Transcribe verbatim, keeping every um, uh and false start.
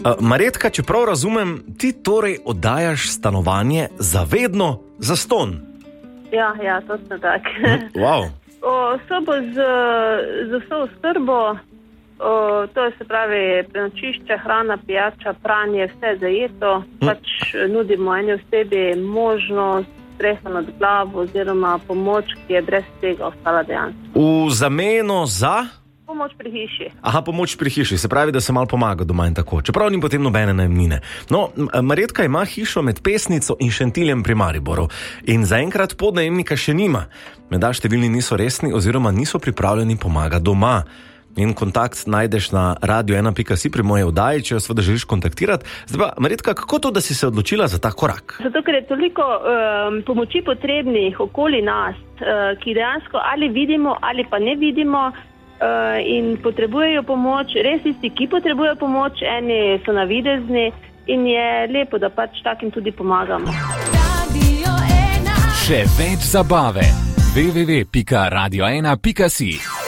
Uh, Marjetka, če prav razumem, ti torej oddajaš stanovanje zavedno za ston. Ja, ja, točno tak. Wow. O, sobo z, z vso oskrbo, o, to je se pravi prenočišče, hrana, pijača, pranje, vse zajeto. Hm. Pač nudimo eni osebi možnost, streha nad glavo oziroma pomoč, ki je brez tega ostala dejansko. V zameno za? Pomoč pri hiši. Aha, pomoč pri hiši, se pravi, da se malo pomaga doma in tako. Čeprav ni potem nobene najemnine. No, Marjetka ima hišo med Pesnico in Šentiljem pri Mariboru in zaenkrat podnajemnika še nima. Menda številni niso resni oziroma niso pripravljeni pomagati doma. In kontakt najdeš na radio ena pika si pri moje oddaji, če jo seveda želiš kontaktirati. Zdaj pa, Marjetka, kako to, da si se odločila za ta korak? Zato, ker je toliko um, pomoči potrebnih okoli nas, uh, ki dejansko ali vidimo ali pa ne vidimo, Uh, in potrebujejo pomoč, res tisti, ki potrebujejo pomoč, eni so navidezni in je lepo, da pač takim tudi pomagamo. Še več zabave. w w w pika radio ena pika si